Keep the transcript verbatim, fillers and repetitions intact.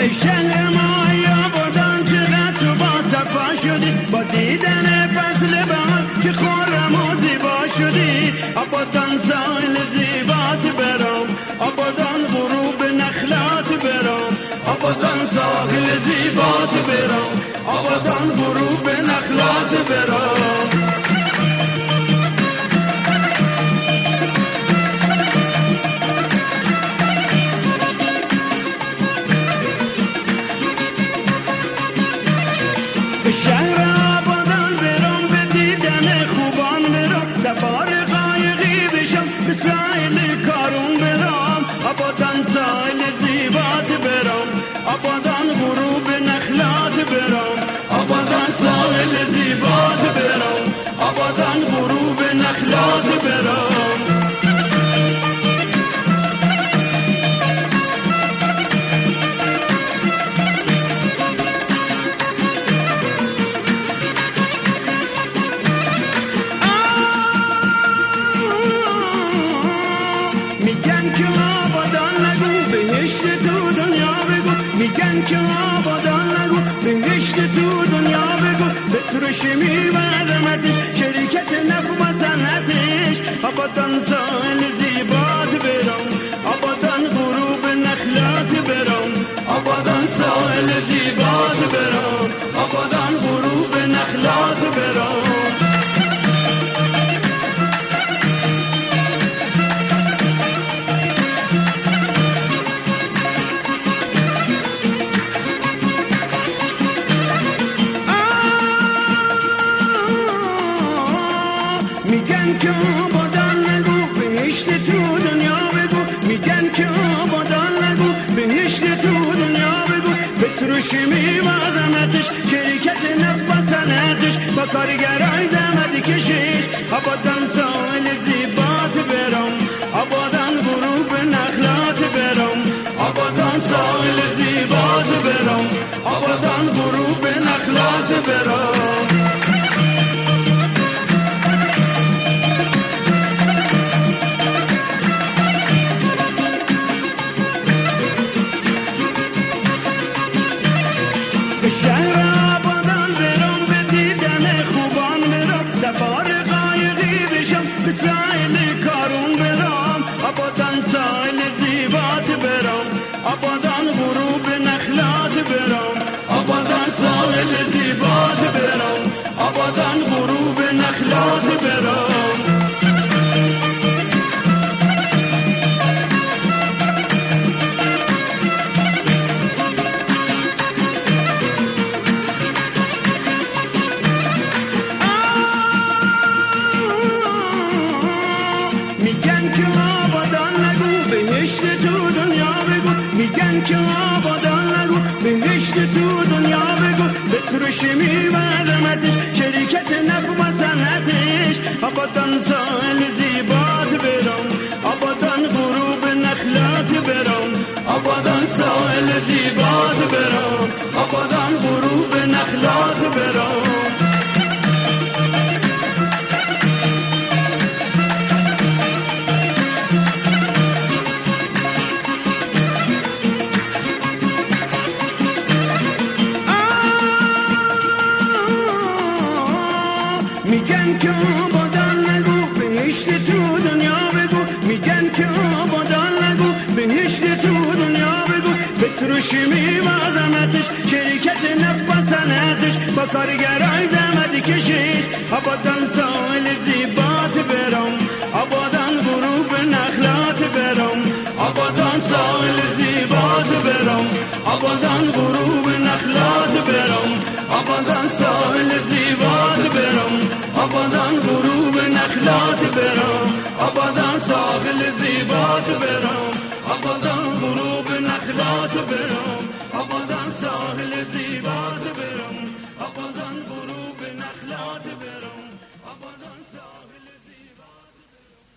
شهر ما آبادان چقدر تو با صفا شدی، با دیدن فصل بهار که خورم و زیبا شدی. آبادان ساحل زیبات برام، آبادان غروب نخلات برام، آبادان ساحل زیبات برام، آبادان غروب نخلات برام. به شهر آبادان برام، به دیدن خوبان برام، سوار قایقی بشم به ساحل کارون برام. آبادان ساحل زیبات برام، آبادان غروب نخلات برام، آبادان ساحل زیبات برام، آبادان غروب نخلات برام. میگن که آبادان نگو بهشت تو دنیا بگو، میگن که آبادان نگو بهشت تو دنیا بگو. به ترشمی و عظمتش، شرکت نفت و صنعتش، آبادان ساحل زیبات برام، آبادان غروب نخلات برام، آبادان ساحل زیبات برام، آبادان غروب نخلات برام. میگن که آبادان نگو بهشت تو دنیا بگو، میگن که آبادان نگو بهشت تو دنیا بگو. به ترشمی و عظمتش، شرکت نفت و صنعتش، با کارگرای زحمت کشش، آبادان ساحل زیبات برام، آبادان غروب نخلات برام، آبادان ساحل زیبات برام، آبادان غروب نخلات برام. به شهر آبادان برام، به دیدن خوبان برام، سوار قایقی بشم به ساحل کارون برام. آبادان ساحل زیبات برام، آبادان غروب نخلات برام، آبادان ساحل زیبات برام، آبادان غروب نخلات برام. میگن که آبادان نگو بهشت تو دنیا بگو، میگن که آبادان نگو بهشت تو دنیا بگو. به ترشمی و عظمتش، شرکت نفت و صنعتش، آبادان ساحل زیبات برام، آبادان غروب نخلات برام، آبادان ساحل زیبات برام، آبادان غروب نخلات برام. میگن که آبادان نگو بهشت تو دنیا بگو، میگن که آبادان نگو بهشت تو دنیا بگو. به ترشمی و عظمتش، شرکت نفت و صنعتش، با کارگرای زحمت کشش، آبادان ساحل زیبات برام، آبادان غروب نخلات برام، آبادان ساحل زیبات برام، آبادان غروب نخلات برام، آبادان ساحل زیبات برام، آبادان غروب نخلات برام، آبادان ساحل زیبات برام، آبادان غروب نخلات برام، آبادان ساحل زیبات برام.